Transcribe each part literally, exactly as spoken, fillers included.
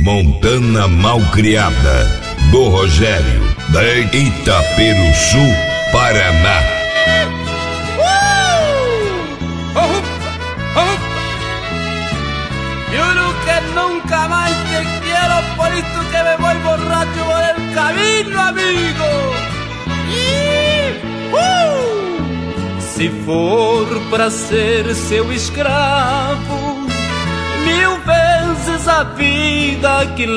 Montana Malcriada, do Rogério, da Itaperuçu, Paraná. Juro que nunca más te quiero, por esto que me voy borracho por el camino, amigo. Se for pra ser seu escravo, mil vezes a vida que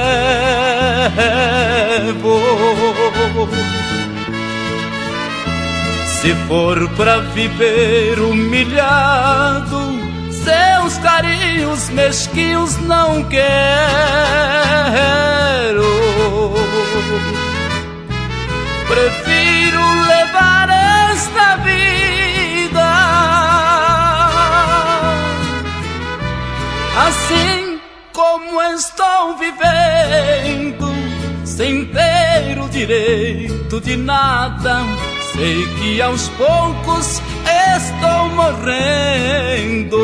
levo. Se for pra viver humilhado, seus carinhos mesquinhos não quero. Prefiro levar esta vida assim como estou vivendo, sem ter o direito de nada. Sei que aos poucos estou morrendo.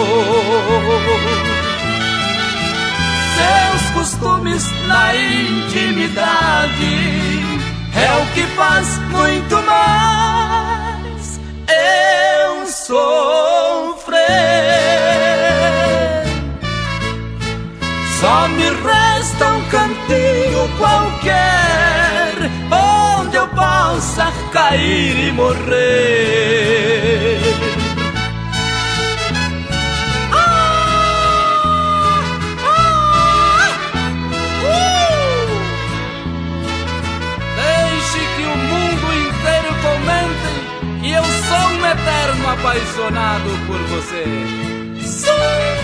Seus costumes na intimidade é o que faz muito mais eu sofrer. Só me resta um cantinho qualquer onde eu possa cair e morrer. Ah, ah, uh. Deixe que o mundo inteiro comente que eu sou um eterno apaixonado por você. Sim.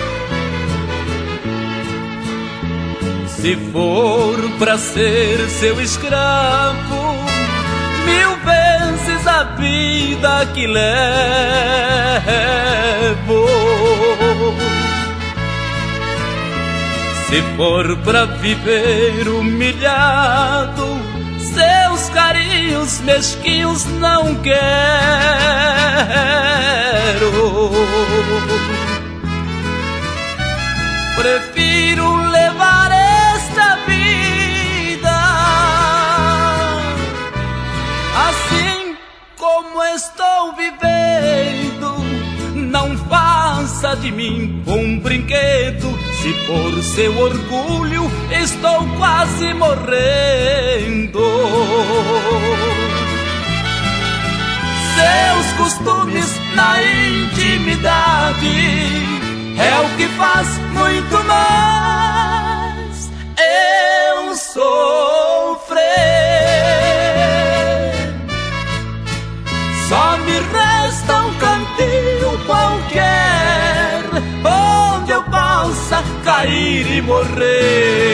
Se for pra ser seu escravo, mil vezes a vida que levo. Se for pra viver humilhado, seus carinhos mesquinhos não quero. Prefiro levar esta vida assim como estou vivendo. Não faça de mim um brinquedo. Se por seu orgulho estou quase morrendo. Seus costumes na intimidade é o que faz muito mais eu sofrer. Só me resta um cantinho qualquer onde eu possa cair e morrer.